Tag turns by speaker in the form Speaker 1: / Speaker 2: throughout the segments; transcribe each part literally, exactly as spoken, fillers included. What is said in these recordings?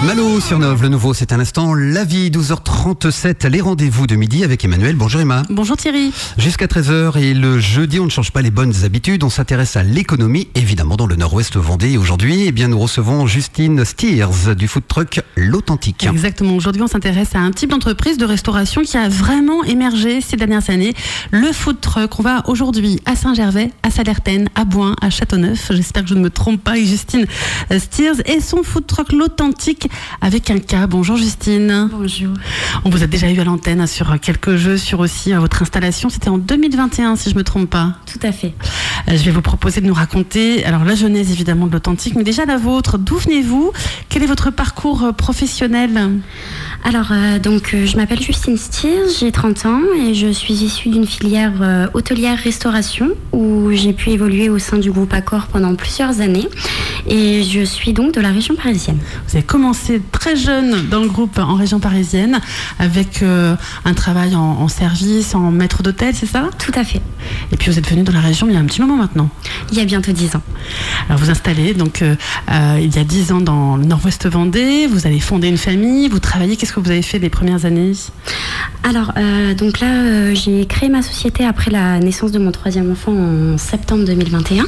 Speaker 1: Malo sur Nov, le nouveau, c'est un instant. La vie, douze heures trente-sept, les rendez-vous de midi avec Emmanuel. Bonjour Emma.
Speaker 2: Bonjour Thierry.
Speaker 1: Jusqu'à treize heures et le jeudi, on ne change pas les bonnes habitudes. On s'intéresse à l'économie, évidemment, dans le nord-ouest Vendée. Et aujourd'hui, eh bien, nous recevons Justine Steers du food truck L'Authentique.
Speaker 2: Exactement. Aujourd'hui, on s'intéresse à un type d'entreprise de restauration qui a vraiment émergé ces dernières années. Le food truck. On va aujourd'hui à Saint-Gervais, à Sallertaine, à Boin, à Châteauneuf. J'espère que je ne me trompe pas. Et Justine Steers et son food truck L'Authentique avec un K. Bonjour Justine.
Speaker 3: Bonjour.
Speaker 2: On vous a déjà eu à l'antenne sur quelques jeux, sur aussi votre installation. C'était en deux mille vingt et un, si je ne me trompe pas.
Speaker 3: Tout à fait.
Speaker 2: Je vais vous proposer de nous raconter, alors la genèse évidemment de L'Authentique, mais déjà la vôtre. D'où venez-vous? Quel est votre parcours professionnel?
Speaker 3: Alors, euh, donc, euh, je m'appelle Justine Steers, j'ai trente ans et je suis issue d'une filière euh, hôtelière-restauration où j'ai pu évoluer au sein du groupe Accor pendant plusieurs années et je suis donc de la région parisienne.
Speaker 2: Vous avez commencé très jeune dans le groupe en région parisienne avec euh, un travail en, en service, en maître d'hôtel, c'est ça?
Speaker 3: Tout à fait.
Speaker 2: Et puis vous êtes venu dans la région il y a un petit moment maintenant.
Speaker 3: Il y a bientôt dix ans.
Speaker 2: Alors vous installez donc euh, euh, il y a dix ans dans le nord-ouest Vendée, vous allez fonder une famille, vous travaillez. Qu'est-ce que vous avez fait les premières années?
Speaker 3: Alors, euh, donc là, euh, j'ai créé ma société après la naissance de mon troisième enfant en septembre deux mille vingt et un.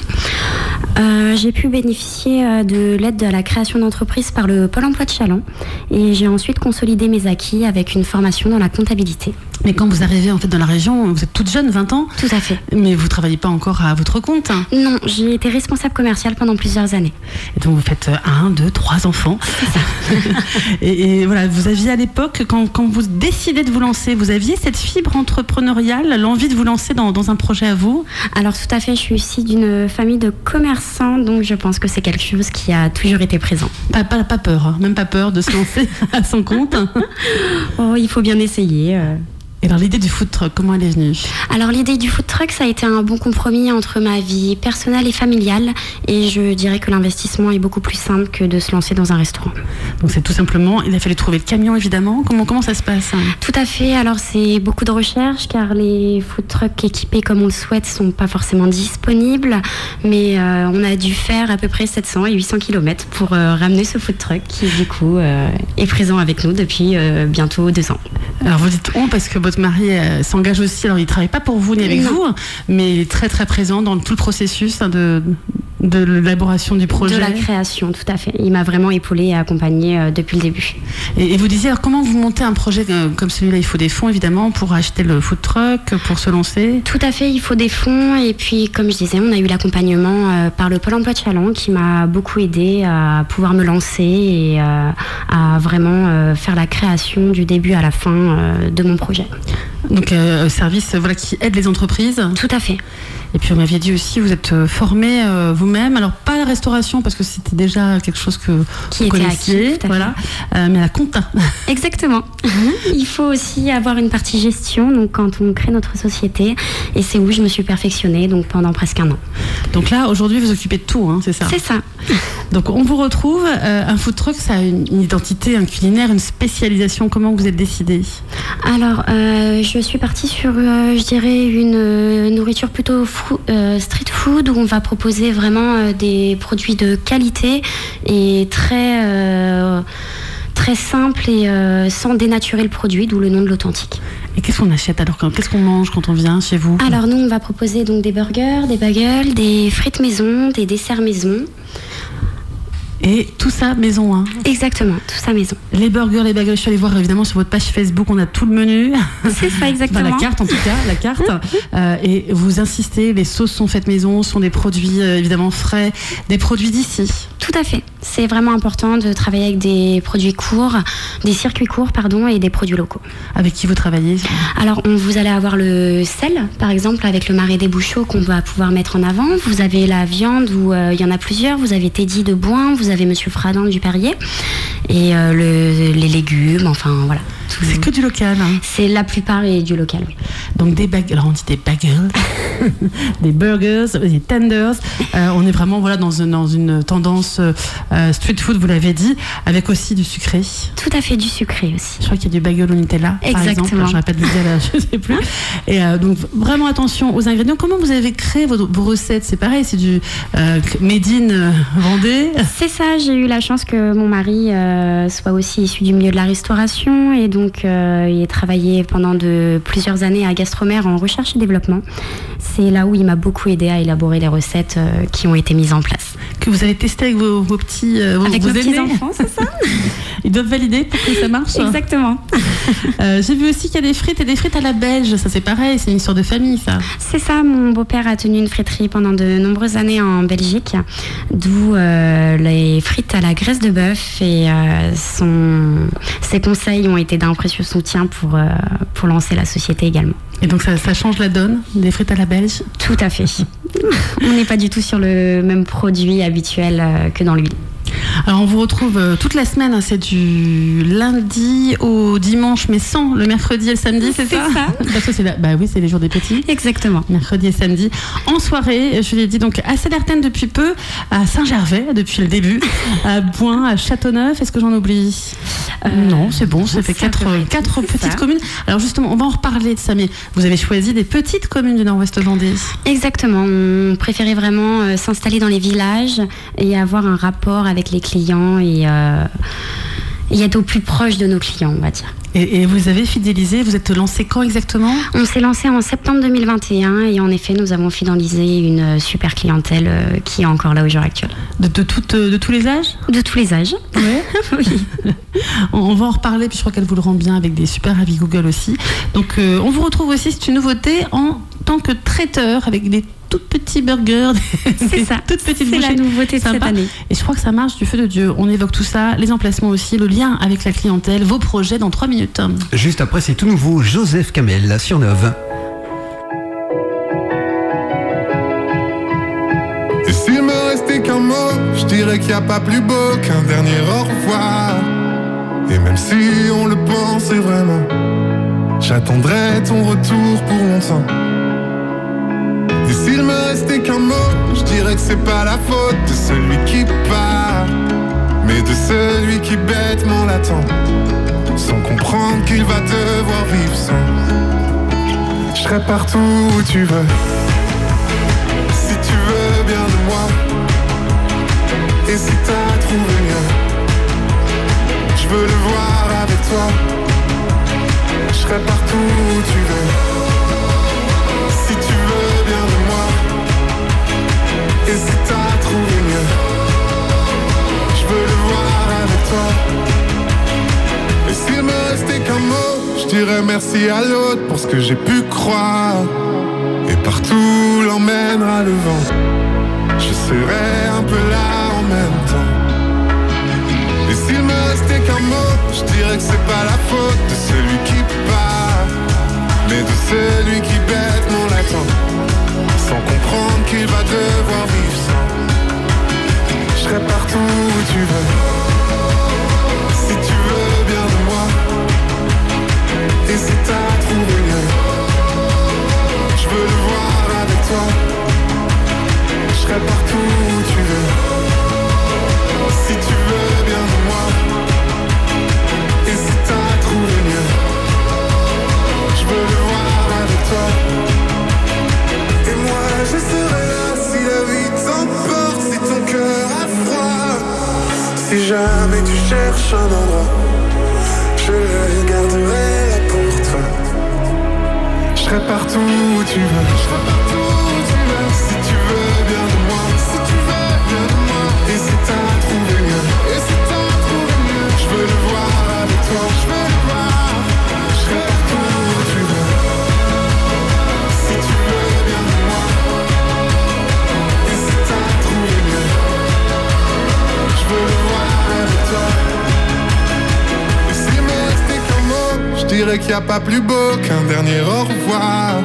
Speaker 3: Euh, j'ai pu bénéficier euh, de l'aide à la création d'entreprise par le Pôle emploi de Châlons et j'ai ensuite consolidé mes acquis avec une formation dans la comptabilité.
Speaker 2: Mais quand vous arrivez en fait dans la région, vous êtes toute jeune, vingt ans?
Speaker 3: Tout à fait.
Speaker 2: Mais vous ne travaillez pas encore à votre compte?
Speaker 3: Non, j'ai été responsable commerciale pendant plusieurs années.
Speaker 2: Et donc vous faites un, deux, trois enfants.
Speaker 3: C'est ça.
Speaker 2: et, et voilà, vous aviez à l'époque, quand, quand vous décidez de vous lancer, vous aviez cette fibre entrepreneuriale, l'envie de vous lancer dans, dans un projet à vous?
Speaker 3: Alors tout à fait, je suis issue d'une famille de commerçants, donc je pense que c'est quelque chose qui a toujours été présent.
Speaker 2: Pas, pas, pas peur, hein, même pas peur de se lancer à son compte?
Speaker 3: Oh, il faut bien essayer. Euh...
Speaker 2: Et alors l'idée du food truck, comment elle est venue?
Speaker 3: Alors l'idée du food truck, ça a été un bon compromis entre ma vie personnelle et familiale. Et je dirais que l'investissement est beaucoup plus simple que de se lancer dans un restaurant.
Speaker 2: Donc c'est tout simplement, il a fallu trouver le camion évidemment. Comment, comment ça se passe?
Speaker 3: Tout à fait, alors c'est beaucoup de recherche car les food trucks équipés comme on le souhaite sont pas forcément disponibles. Mais euh, on a dû faire à peu près sept cents et huit cents kilomètres pour euh, ramener ce food truck qui du coup euh, est présent avec nous depuis euh, bientôt deux ans.
Speaker 2: Alors vous dites on parce que votre mari euh, s'engage aussi, alors il ne travaille pas pour vous ni avec non. vous, mais il est très très présent dans tout le processus hein, de, de l'élaboration du projet.
Speaker 3: De la création, tout à fait. Il m'a vraiment épaulé et accompagné euh, depuis le début.
Speaker 2: Et, et vous disiez, alors comment vous montez un projet euh, comme celui-là? Il faut des fonds évidemment pour acheter le food truck, pour se lancer?
Speaker 3: Tout à fait, il faut des fonds et puis comme je disais, on a eu l'accompagnement euh, par le Pôle emploi de Châlons qui m'a beaucoup aidé à pouvoir me lancer et euh, à vraiment euh, faire la création du début à la fin euh, de mon projet.
Speaker 2: Donc euh, service voilà, qui aide les entreprises.
Speaker 3: Tout à fait.
Speaker 2: Et puis on m'avait dit aussi, vous êtes formé euh, vous-même, alors pas à la restauration parce que c'était déjà quelque chose que
Speaker 3: qui
Speaker 2: vous
Speaker 3: était
Speaker 2: connaissiez,
Speaker 3: acquis,
Speaker 2: voilà, euh, mais à la compta.
Speaker 3: Exactement. Il faut aussi avoir une partie gestion, donc quand on crée notre société, et c'est où je me suis perfectionnée, donc pendant presque un an.
Speaker 2: Donc là, aujourd'hui, vous occupez de tout, hein, c'est ça?
Speaker 3: C'est ça.
Speaker 2: Donc on vous retrouve, euh, un food truck, ça a une, une identité, un culinaire, une spécialisation. Comment vous êtes décidée?
Speaker 3: Alors, euh, je suis partie sur, euh, je dirais, une euh, nourriture plutôt fou, euh, street food où on va proposer vraiment euh, des produits de qualité et très, euh, très simples et euh, sans dénaturer le produit, d'où le nom de L'Authentique.
Speaker 2: Et qu'est-ce qu'on achète alors? Qu'est-ce qu'on mange quand on vient chez vous?
Speaker 3: Alors nous, on va proposer donc des burgers, des bagels, des frites maison, des desserts maison.
Speaker 2: Et tout ça maison, hein?
Speaker 3: Exactement, tout ça maison.
Speaker 2: Les burgers, les bagels, je suis allée voir évidemment sur votre page Facebook, on a tout le menu.
Speaker 3: C'est ça, exactement.
Speaker 2: Enfin, la carte en tout cas, la carte. euh, et vous insistez, les sauces sont faites maison, sont des produits euh, évidemment frais, des produits d'ici.
Speaker 3: Tout à fait. C'est vraiment important de travailler avec des produits courts, des circuits courts, pardon, et des produits locaux.
Speaker 2: Avec qui vous travaillez?
Speaker 3: Alors, on, vous allez avoir le sel, par exemple, avec le Marais des Bouchots qu'on va pouvoir mettre en avant. Vous avez la viande où euh, il y en a plusieurs. Vous avez Teddy de Boin, vous avez Monsieur Fradin du Perrier et euh, le, les légumes, enfin voilà. Tout...
Speaker 2: C'est que du local. Hein.
Speaker 3: C'est la plupart est du local. Oui.
Speaker 2: Donc des bagels, alors on dit des bagels, des burgers, des tenders. Euh, on est vraiment voilà dans une, dans une tendance euh, street food, vous l'avez dit, avec aussi du sucré.
Speaker 3: Tout à fait, du sucré aussi.
Speaker 2: Je crois qu'il y a du bagel au Nutella,
Speaker 3: Exactement.
Speaker 2: par exemple. Je répète l'idée là, je sais plus. Et euh, donc vraiment attention aux ingrédients. Comment vous avez créé vos, vos recettes? C'est pareil, c'est du euh, made in euh, Vendée.
Speaker 3: C'est ça. J'ai eu la chance que mon mari euh, soit aussi issu du milieu de la restauration et donc euh, il a travaillé pendant de plusieurs années à Gastromère en recherche et développement. C'est là où il m'a beaucoup aidé à élaborer les recettes euh, qui ont été mises en place.
Speaker 2: Que vous avez testé avec vos, vos petits euh, vos,
Speaker 3: avec
Speaker 2: vos
Speaker 3: nos
Speaker 2: aînés.
Speaker 3: petits enfants, c'est ça?
Speaker 2: Ils doivent valider pour que ça marche.
Speaker 3: Exactement.
Speaker 2: Euh, j'ai vu aussi qu'il y a des frites et des frites à la belge. Ça c'est pareil, c'est une histoire de famille ça.
Speaker 3: C'est ça, mon beau-père a tenu une friterie pendant de nombreuses années en Belgique, d'où euh, les frites à la graisse de bœuf et euh, son, ses conseils ont été d'un précieux soutien pour, euh, pour lancer la société également.
Speaker 2: Et donc ça, ça change la donne, des frites à la belge?
Speaker 3: Tout à fait. On n'est pas du tout sur le même produit habituel euh, que dans l'huile.
Speaker 2: Alors on vous retrouve euh, toute la semaine, hein, c'est du lundi au dimanche, mais sans le mercredi et le samedi, c'est, c'est ça, ça. Parce que c'est la... Bah oui, c'est les jours des petits.
Speaker 3: Exactement.
Speaker 2: Mercredi et samedi. En soirée, je l'ai dit, donc à Salertaine depuis peu, à Saint-Gervais depuis le début, à Boin, à Châteauneuf. Est-ce que j'en oublie? euh, Non, c'est bon, ça fait quatre, quatre petites ça. communes. Alors justement, on va en reparler de ça, mais vous avez choisi des petites communes du Nord-Ouest Vendée.
Speaker 3: Exactement. On préférait vraiment euh, s'installer dans les villages et avoir un rapport avec les clients et, euh, et être au plus proche de nos clients, on va dire.
Speaker 2: Et, et vous avez fidélisé, vous êtes lancé quand exactement?
Speaker 3: On s'est lancé en septembre deux mille vingt et un et en effet, nous avons fidélisé une super clientèle euh, qui est encore là au jour actuel.
Speaker 2: De, de, tout, de tous les âges?
Speaker 3: De tous les âges.
Speaker 2: Ouais. Oui. on, on va en reparler, puis je crois qu'elle vous le rend bien avec des super avis Google aussi. Donc euh, on vous retrouve aussi, c'est une nouveauté, en tant que traiteur avec des tout petits burgers,
Speaker 3: c'est ça,
Speaker 2: toutes petites
Speaker 3: c'est
Speaker 2: bouchées.
Speaker 3: La nouveauté de
Speaker 2: sympa.
Speaker 3: Cette année.
Speaker 2: Et je crois que ça marche du feu de Dieu. On évoque tout ça, les emplacements aussi, le lien avec la clientèle, vos projets dans trois minutes.
Speaker 1: Juste après, c'est tout nouveau, Joseph Kamel sur Neuve.
Speaker 4: Et s'il me restait qu'un mot, je dirais qu'il n'y a pas plus beau qu'un dernier au revoir. Et même si on le pensait vraiment, j'attendrai ton retour pour longtemps. Et s'il me restait qu'un mot, je dirais que c'est pas la faute de celui qui part, mais de celui qui bêtement l'attend, sans comprendre qu'il va devoir vivre sans. Je serai partout où tu veux, si tu veux bien de moi. Et si t'as trouvé mieux, je veux le voir avec toi. Je serai partout où tu veux, si tu veux bien de moi. Et si t'as trouvé mieux, je veux le voir avec toi. Et s'il me restait qu'un mot, je dirais merci à l'autre pour ce que j'ai pu croire. Et partout l'emmènera le vent, je serai un peu là en même temps. Et s'il me restait qu'un mot, je dirais que c'est pas la faute de celui qui part, mais de celui qui bêtement l'attend, sans comprendre qu'il va devoir vivre sans. Je serai partout où tu veux, si tu veux bien de moi. Et si t'as trouvé mieux, je veux le voir avec toi. Je serai partout où tu veux, si tu veux bien de moi. Et si t'as trouvé mieux, je veux le voir avec toi. Et moi je serai là si la vie t'emporte, si ton cœur a froid. Si jamais tu cherches un endroit, je le garderai là pour toi. Je serai partout où tu veux, je serai partout où tu veux. Si tu veux bien de moi, si tu veux bien de moi. Et si t'as trouvé mieux, et si t'as trouvé mieux, je veux le voir avec toi, je veux le voir. Je serai partout où tu veux, si tu veux bien de moi. Et si t'as trouvé mieux, je veux le voir avec toi. Et s'il me restait qu'un mot, je dirais qu'il n'y a pas plus beau qu'un dernier au revoir.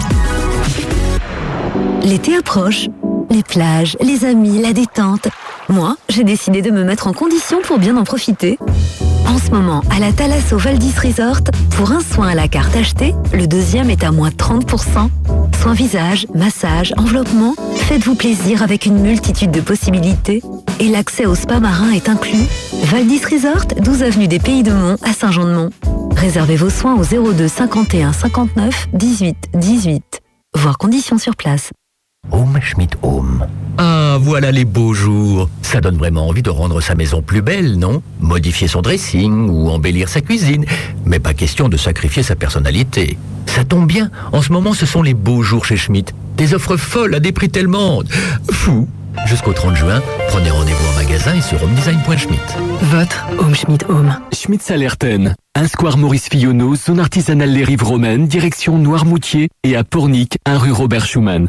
Speaker 5: L'été approche, les plages, les amis, la détente. Moi, j'ai décidé de me mettre en condition pour bien en profiter. En ce moment, à la Thalasso Valdis Resort, pour un soin à la carte acheté, le deuxième est à moins trente pour cent. Soins visage, massage, enveloppement, faites-vous plaisir avec une multitude de possibilités. Et l'accès au spa marin est inclus. Valdis Resort, douze avenue des Pays de Mont à Saint-Jean-de-Mont. Réservez vos soins au zéro deux cinquante et un cinquante-neuf dix-huit dix-huit. Voir conditions sur place.
Speaker 6: Home Schmidt Home. Ah, voilà les beaux jours. Ça donne vraiment envie de rendre sa maison plus belle, non? Modifier son dressing ou embellir sa cuisine. Mais pas question de sacrifier sa personnalité. Ça tombe bien, en ce moment ce sont les beaux jours chez Schmidt. Des offres folles à des prix tellement fous. Jusqu'au trente juin, prenez rendez-vous en magasin et sur homedesign point schmidt.
Speaker 7: Votre Home Schmidt Home. Schmidt Salerten. Un square Maurice Fillonneau, zone artisanale Les Rives Romaines, direction Noirmoutier, et à Pornic, un rue Robert Schumann.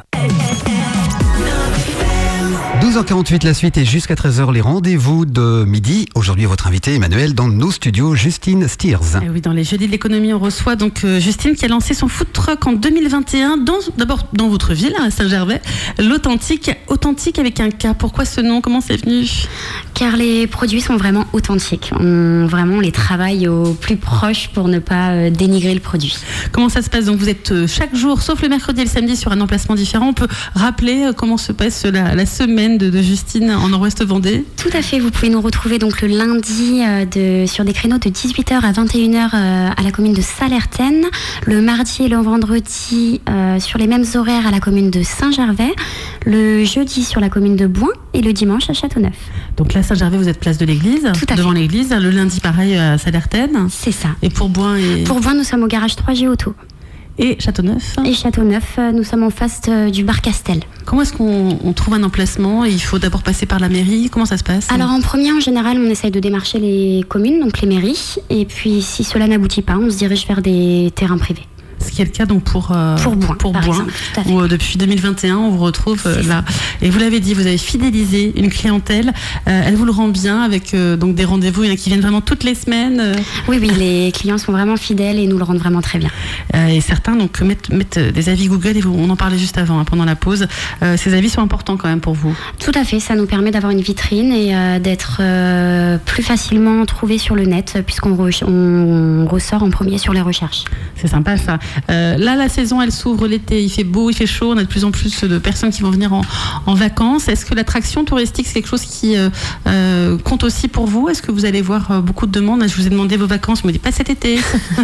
Speaker 1: douze heures quarante-huit, la suite, et jusqu'à treize heures, les rendez-vous de midi. Aujourd'hui, votre invité, Emmanuel, dans nos studios, Justine Steers.
Speaker 2: Et oui, dans les jeudis de l'économie, on reçoit donc euh, Justine qui a lancé son food truck en deux mille vingt et un, dans, d'abord dans votre ville, à Saint-Gervais, l'authentique, authentique avec un K. Pourquoi ce nom? Comment c'est venu?
Speaker 3: Car les produits sont vraiment authentiques. On, vraiment, on les travaille au plus proche pour ne pas euh, dénigrer le produit.
Speaker 2: Comment ça se passe? Donc vous êtes euh, chaque jour, sauf le mercredi et le samedi, sur un emplacement différent. On peut rappeler euh, comment se passe la, la semaine de, de Justine en Nord-Ouest Vendée?
Speaker 3: Tout à fait. Vous pouvez nous retrouver donc le lundi euh, de, sur des créneaux de dix-huit heures à vingt et une heures euh, à la commune de Salerten. Le mardi et le vendredi euh, sur les mêmes horaires à la commune de Saint-Gervais. Le jeudi sur la commune de Bouin et le dimanche à Châteauneuf.
Speaker 2: Donc là, Saint-Gervais, vous êtes place de l'église, devant l'église. Le lundi, pareil, à Salerten.
Speaker 3: C'est ça.
Speaker 2: Et pour Bouin et...
Speaker 3: Pour Bouin, nous sommes au garage trois G Auto.
Speaker 2: Et Châteauneuf.
Speaker 3: Et Châteauneuf, nous sommes en face du bar Castel.
Speaker 2: Comment est-ce qu'on on trouve un emplacement? Il faut d'abord passer par la mairie. Comment ça se passe?
Speaker 3: Alors en premier, en général, on essaye de démarcher les communes, donc les mairies. Et puis si cela n'aboutit pas, on se dirige vers des terrains privés.
Speaker 2: Ce qui est le cas donc pour euh,
Speaker 3: pour Bouin,
Speaker 2: pour
Speaker 3: par
Speaker 2: Bouin
Speaker 3: exemple, tout à fait.
Speaker 2: où euh, depuis deux mille vingt et un on vous retrouve euh, là. Et vous l'avez dit, vous avez fidélisé une clientèle. Euh, elle vous le rend bien avec euh, donc des rendez-vous. Il y en a qui viennent vraiment toutes les semaines. Euh.
Speaker 3: Oui, oui, les clients sont vraiment fidèles et nous le rendent vraiment très bien.
Speaker 2: Euh, et certains donc mettent, mettent des avis Google. Et vous, on en parlait juste avant, hein, pendant la pause. Euh, ces avis sont importants quand même pour vous.
Speaker 3: Tout à fait. Ça nous permet d'avoir une vitrine et euh, d'être euh, plus facilement trouvé sur le net puisqu'on re- on ressort en premier sur les recherches.
Speaker 2: C'est sympa ça. Euh, là, la saison, elle s'ouvre l'été. Il fait beau, il fait chaud. On a de plus en plus de personnes qui vont venir en, en vacances. Est-ce que l'attraction touristique, c'est quelque chose qui euh, euh, compte aussi pour vous? Est-ce que vous allez voir euh, beaucoup de demandes? Je vous ai demandé vos vacances, vous me dites pas cet été.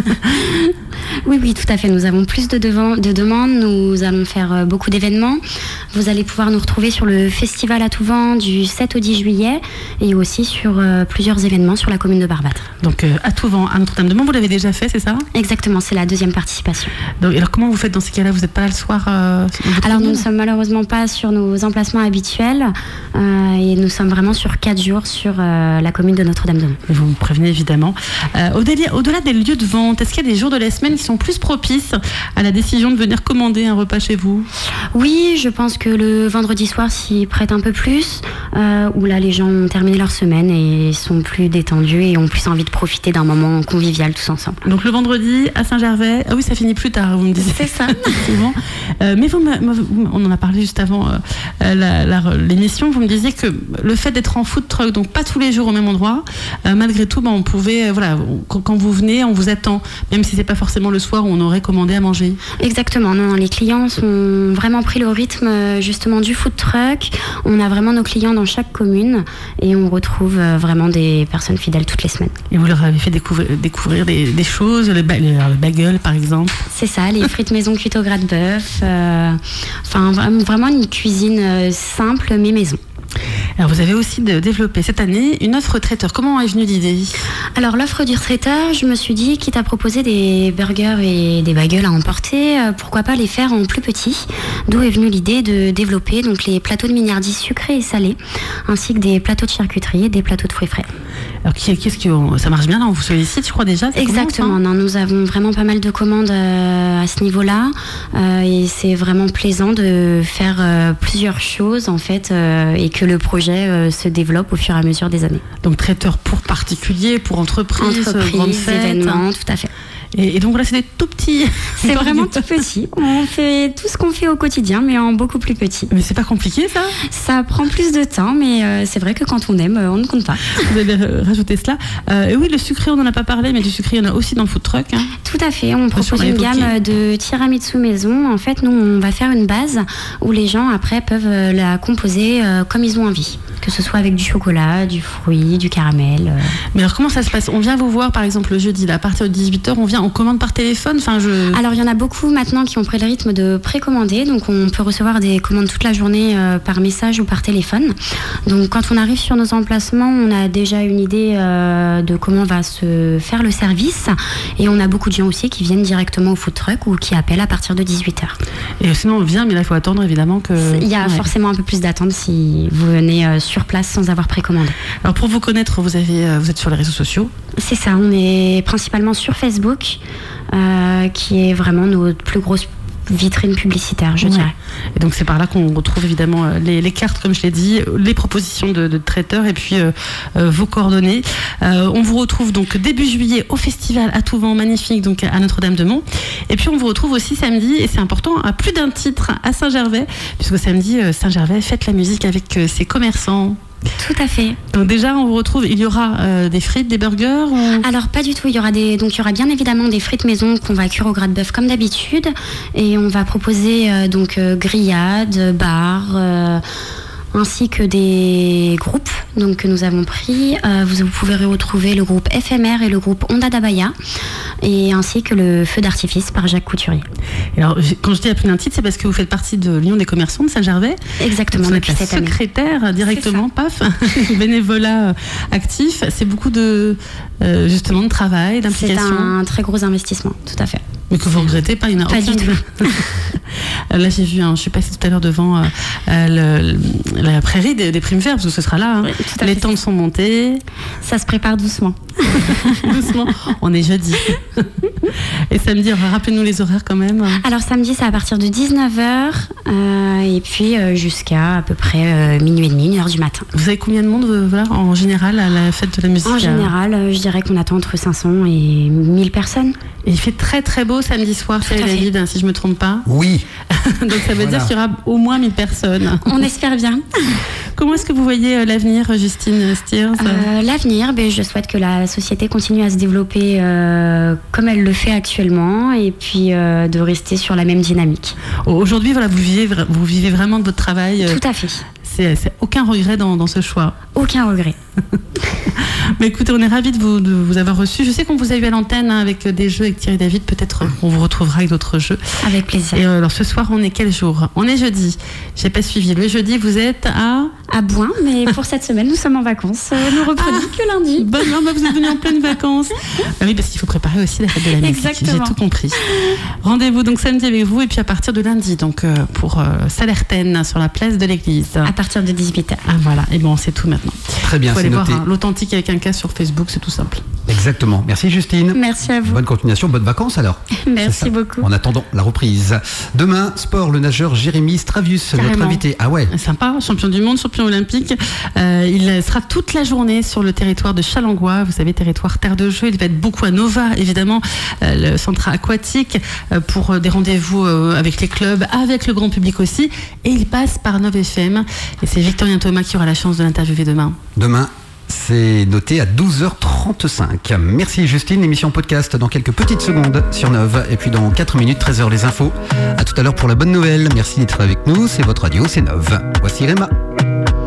Speaker 3: Oui, oui, tout à fait. Nous avons plus de, devant, de demandes. Nous allons faire euh, beaucoup d'événements. Vous allez pouvoir nous retrouver sur le festival à tout vent du sept au dix juillet et aussi sur euh, plusieurs événements sur la commune de Barbâtre.
Speaker 2: Donc euh, à tout vent, à Notre-Dame-de-Mont, vous l'avez déjà fait, c'est ça?
Speaker 3: Exactement, c'est la deuxième participation.
Speaker 2: Donc, alors comment vous faites dans ces cas-là? Vous n'êtes pas là le soir euh,
Speaker 3: Alors nous ne sommes malheureusement pas sur nos emplacements habituels euh, et nous sommes vraiment sur quatre jours sur euh, la commune de Notre-Dame-de-Mont.
Speaker 2: Vous me prévenez évidemment. Euh, au-delà, au-delà des lieux de vente, est-ce qu'il y a des jours de la semaine qui sont plus propices à la décision de venir commander un repas chez vous?
Speaker 3: Oui, je pense que le vendredi soir s'y prête un peu plus, euh, où là les gens ont terminé leur semaine et sont plus détendus et ont plus envie de profiter d'un moment convivial tous ensemble.
Speaker 2: Donc le vendredi à Saint-Gervais, ah oui, ça finit plus tard, vous me disiez.
Speaker 3: C'est ça.
Speaker 2: Souvent. Euh, mais vous, on en a parlé juste avant euh, la, la, l'émission, vous me disiez que le fait d'être en food truck, donc pas tous les jours au même endroit, euh, malgré tout, ben, on pouvait, euh, voilà, quand, quand vous venez, on vous attend, même si c'est pas forcément le soir où on aurait commandé à manger.
Speaker 3: Exactement, non, les clients ont vraiment pris le rythme justement du food truck. On a vraiment nos clients dans chaque commune et on retrouve vraiment des personnes fidèles toutes les semaines.
Speaker 2: Et vous leur avez fait découvrir, découvrir des, des choses, les, ba- les bagels par exemple?
Speaker 3: C'est ça, les frites maison cuites au gras de bœuf. Euh, enfin, vraiment une cuisine euh, simple mais maison.
Speaker 2: Alors vous avez aussi de, développé cette année une offre traiteur. Comment est venue l'idée?
Speaker 3: Alors l'offre du traiteur, je me suis dit, quitte à proposer des burgers et des bagels à emporter, euh, pourquoi pas les faire en plus petit. D'où est venue l'idée de développer donc les plateaux de mignardis sucrés et salés, ainsi que des plateaux de charcuterie et des plateaux de fruits frais.
Speaker 2: Alors qu'est-ce que ça marche bien là? On vous sollicite, je crois déjà.
Speaker 3: Exactement. Non, nous avons vraiment pas mal de commandes euh, à ce niveau-là, euh, et c'est vraiment plaisant de faire euh, plusieurs choses en fait, euh, et que le projet euh, se développe au fur et à mesure des années.
Speaker 2: Donc traiteur pour particuliers, pour entreprises,
Speaker 3: entreprises,
Speaker 2: grandes fêtes,
Speaker 3: événements, tout à fait.
Speaker 2: Et, et donc voilà, c'est des tout petits.
Speaker 3: C'est vraiment tout petit. On fait tout ce qu'on fait au quotidien, mais en beaucoup plus petit.
Speaker 2: Mais c'est pas compliqué ça?
Speaker 3: Ça prend plus de temps, mais euh, c'est vrai que quand on aime, on ne compte pas.
Speaker 2: Vous avez rajouté cela. Euh, et oui, le sucré, on n'en a pas parlé, mais du sucré, il y en a aussi dans le food truck. Hein.
Speaker 3: Tout à fait. On propose une gamme de tiramisu maison. En fait, nous, on va faire une base où les gens, après, peuvent la composer euh, comme ils ont envie. Que ce soit avec du chocolat, du fruit, du caramel. Euh.
Speaker 2: Mais alors, comment ça se passe? On vient vous voir, par exemple, le jeudi, là, à partir de dix-huit heures, on vient, on commande par téléphone. Enfin, je...
Speaker 3: Alors, il y en a beaucoup maintenant qui ont pris le rythme de précommander. Donc, on peut recevoir des commandes toute la journée euh, par message ou par téléphone. Donc, quand on arrive sur nos emplacements, on a déjà une idée euh, de comment va se faire le service. Et on a beaucoup de gens aussi qui viennent directement au food truck ou qui appellent à partir de dix-huit heures.
Speaker 2: Et sinon, on vient, mais là, il faut attendre, évidemment. Que...
Speaker 3: Il y a ouais. forcément un peu plus d'attente si vous venez euh, sur place sans avoir précommandé.
Speaker 2: Alors, pour vous connaître, vous, avez, euh, vous êtes sur les réseaux sociaux?
Speaker 3: C'est ça, on est principalement sur Facebook, euh, qui est vraiment notre plus grosse vitrine publicitaire, je ouais. dirais.
Speaker 2: Et donc c'est par là qu'on retrouve évidemment les, les cartes, comme je l'ai dit, les propositions de, de traiteurs et puis euh, euh, vos coordonnées. Euh, on vous retrouve donc début juillet au festival à tout vent, magnifique, donc à Notre-Dame-de-Mont. Et puis on vous retrouve aussi samedi, et c'est important, à plus d'un titre à Saint-Gervais, puisque samedi, Saint-Gervais fête la musique avec euh, ses commerçants.
Speaker 3: Tout à fait.
Speaker 2: Donc déjà, on vous retrouve. Il y aura euh, des frites, des burgers ou...
Speaker 3: Alors pas du tout. Il y aura des, donc il y aura bien évidemment des frites maison qu'on va cuire au gras de bœuf comme d'habitude, et on va proposer euh, donc euh, grillades, bars. Euh, ainsi que des groupes donc, que nous avons pris. Euh, vous, vous pouvez retrouver le groupe F M R et le groupe Onda d'Abaya, et ainsi que le feu d'artifice par Jacques Couturier.
Speaker 2: Et alors, quand je dis à plus d'un titre, c'est parce que vous faites partie de l'Union des commerçants de Saint-Gervais.
Speaker 3: Exactement.
Speaker 2: Vous êtes la secrétaire
Speaker 3: année.
Speaker 2: Directement, paf, bénévolat actif. C'est beaucoup de, euh, justement, de travail, d'implication.
Speaker 3: C'est un très gros investissement, tout à fait.
Speaker 2: Mais que vous regrettez pas, il n'y en a
Speaker 3: pas
Speaker 2: aucun.
Speaker 3: du tout.
Speaker 2: Là, j'ai vu, hein, je suis passée tout à l'heure devant euh, le, la prairie des, des primes vertes, parce que ce sera là. Hein. Oui, les temps sont montés.
Speaker 3: Ça se prépare doucement.
Speaker 2: Doucement. On est jeudi. Et samedi, rappelez-nous les horaires quand même.
Speaker 3: Alors samedi, c'est à partir de dix-neuf heures euh, et puis euh, jusqu'à à peu près euh, minuit et demi, une heure du matin.
Speaker 2: Vous avez combien de monde euh, voilà, en général à la fête de la musique?
Speaker 3: En général, euh, je dirais qu'on attend entre cinq cents et mille personnes.
Speaker 2: Et il fait très très beau samedi soir, c'est David, hein, si je ne me trompe pas.
Speaker 1: Oui.
Speaker 2: Donc ça veut voilà. dire qu'il y aura au moins mille personnes.
Speaker 3: On espère bien.
Speaker 2: Comment est-ce que vous voyez euh, l'avenir, Justine Stiers?
Speaker 3: euh, L'avenir, ben, je souhaite que la société continue à se développer euh, comme elle le fait actuellement, et puis euh, de rester sur la même dynamique.
Speaker 2: Aujourd'hui, voilà, vous vivez, vous vivez vraiment de votre travail.
Speaker 3: Tout à fait.
Speaker 2: C'est, c'est aucun regret dans, dans ce choix.
Speaker 3: Aucun regret.
Speaker 2: Mais écoutez, on est ravis de vous, de vous avoir reçu. Je sais qu'on vous a eu à l'antenne hein, avec des jeux avec Thierry David. Peut-être qu'on vous retrouvera avec d'autres jeux.
Speaker 3: Avec plaisir.
Speaker 2: Et euh, alors ce soir, on est quel jour? On est jeudi. J'ai pas suivi. Le jeudi, vous êtes à
Speaker 3: à Bouin, mais pour cette semaine, nous sommes en vacances. Nous reprenons ah, que lundi.
Speaker 2: Bonne, non, bah vous êtes venus en pleine vacances. Bah oui, parce qu'il faut préparer aussi la fête de la musique.
Speaker 3: Exactement.
Speaker 2: J'ai tout compris. Rendez-vous donc samedi avec vous, et puis à partir de lundi, donc euh, pour euh, Salertaine sur la place de l'église.
Speaker 3: À partir de dix-huit heures.
Speaker 2: Ah voilà. Et bon, c'est tout maintenant.
Speaker 1: Très bien,
Speaker 2: c'est
Speaker 1: noté.
Speaker 2: Voir, hein, l'authentique avec un cas sur Facebook, c'est tout simple.
Speaker 1: Exactement. Merci Justine.
Speaker 3: Merci à vous.
Speaker 1: Bonne continuation, bonnes vacances alors.
Speaker 3: Merci beaucoup.
Speaker 1: En attendant la reprise. Demain, sport, le nageur Jérémy Stravius, Carrément. notre invité. Ah ouais.
Speaker 2: Sympa, champion du monde, champion olympique. Euh, il sera toute la journée sur le territoire de Challengois, vous savez, territoire terre de jeu. Il va être beaucoup à Nova, évidemment, euh, le centre aquatique, euh, pour des rendez-vous euh, avec les clubs, avec le grand public aussi. Et il passe par Nova F M. Et c'est Victorien Thomas qui aura la chance de l'interviewer demain.
Speaker 1: Demain. C'est noté à douze heures trente-cinq. Merci Justine, l'émission podcast dans quelques petites secondes sur Nove. Et puis dans quatre minutes, treize heures les infos. À tout à l'heure pour la bonne nouvelle. Merci d'être avec nous, c'est votre radio, c'est Nove. Voici Réma.